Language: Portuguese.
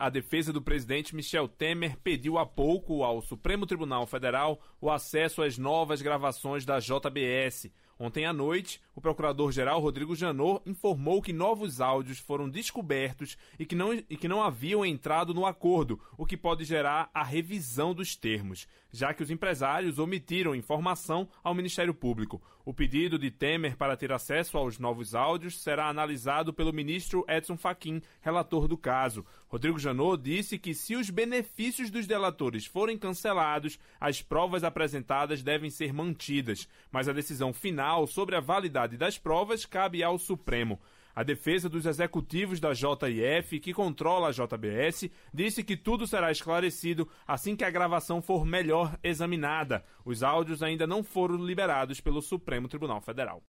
A defesa do presidente Michel Temer pediu há pouco ao Supremo Tribunal Federal o acesso às novas gravações da JBS. Ontem à noite, o procurador-geral Rodrigo Janot informou que novos áudios foram descobertos e que não haviam entrado no acordo, o que pode gerar a revisão dos termos, já que os empresários omitiram informação ao Ministério Público. O pedido de Temer para ter acesso aos novos áudios será analisado pelo ministro Edson Fachin, relator do caso. Rodrigo Janot disse que se os benefícios dos delatores forem cancelados, as provas apresentadas devem ser mantidas, mas a decisão final sobre a validade das provas cabe ao Supremo. A defesa dos executivos da JIF, que controla a JBS, disse que tudo será esclarecido assim que a gravação for melhor examinada. Os áudios ainda não foram liberados pelo Supremo Tribunal Federal.